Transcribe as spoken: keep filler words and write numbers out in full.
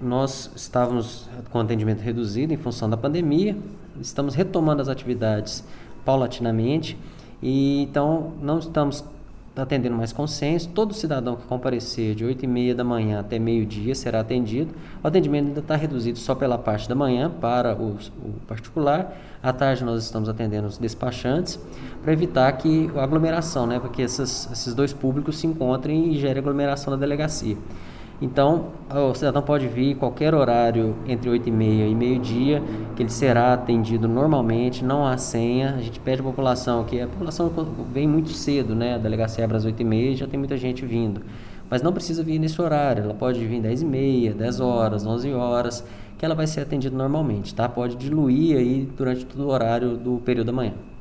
nós estávamos com atendimento reduzido em função da pandemia, estamos retomando as atividades paulatinamente, e então não estamos atendendo mais consenso. Todo cidadão que comparecer de oito e meia da manhã até meio-dia será atendido. O atendimento ainda está reduzido só pela parte da manhã para o, o particular. À tarde nós estamos atendendo os despachantes para evitar que a aglomeração, né, para que essas, esses dois públicos se encontrem e gere aglomeração na delegacia. Então, o cidadão pode vir em qualquer horário entre oito e meia e meio-dia, que ele será atendido normalmente, não há senha. A gente pede à população, que a população vem muito cedo, né? A delegacia abre às oito e meia e já tem muita gente vindo. Mas não precisa vir nesse horário, ela pode vir dez e meia, dez horas, onze horas, que ela vai ser atendida normalmente, tá? Pode diluir aí durante todo o horário do período da manhã.